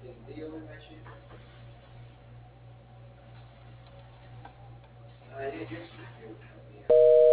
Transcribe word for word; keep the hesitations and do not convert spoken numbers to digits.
Entendeu, né, Chico? Aí é isso que eu sabia.